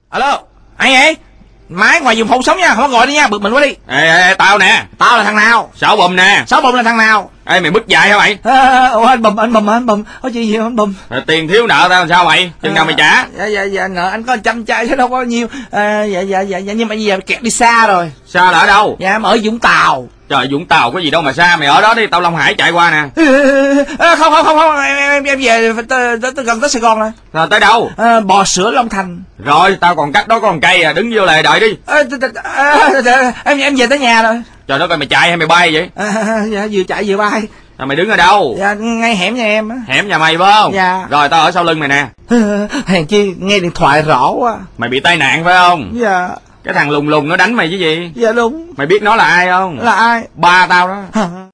Alo, ai vậy? Máy ngoài vùng phòng sống nha, không có gọi đi nha, bực mình quá đi. Ê, tao nè. Tao là thằng nào? Sáu Bùm nè. Sáu Bùm là thằng nào? Ê, mày bứt dài hả mày? Ủa anh Bùm, có chuyện gì không anh Bùm? Tiền thiếu nợ tao làm sao mày? Chừng nào mày trả? Dạ, nợ anh có 100 chai chứ đâu có nhiêu. Dạ, nhưng mà giờ kẹt đi xa rồi. Xa là ở đâu? Dạ, em ở Vũng Tàu. Trời, Vũng Tàu có gì đâu mà xa, mày ở đó đi, tao Long Hải chạy qua nè. Không, em về gần tới Sài Gòn rồi. Rồi tới đâu? Bò sữa Long Thành. Rồi, tao còn cách đó có con cây à, đứng vô lề đợi đi. Em về tới nhà rồi. Trời đất ơi, mày chạy hay mày bay vậy? Dạ, vừa chạy vừa bay. Rồi mày đứng ở đâu? Dạ, ngay hẻm nhà em á. Hẻm nhà mày phải không? Dạ. Rồi tao ở sau lưng mày nè. Hèn chi nghe điện thoại rõ quá. Mày bị tai nạn phải không? Dạ. Cái thằng lùng lùng nó đánh mày chứ gì? Dạ đúng. Mày biết nó là ai không? Là ai? Ba tao đó.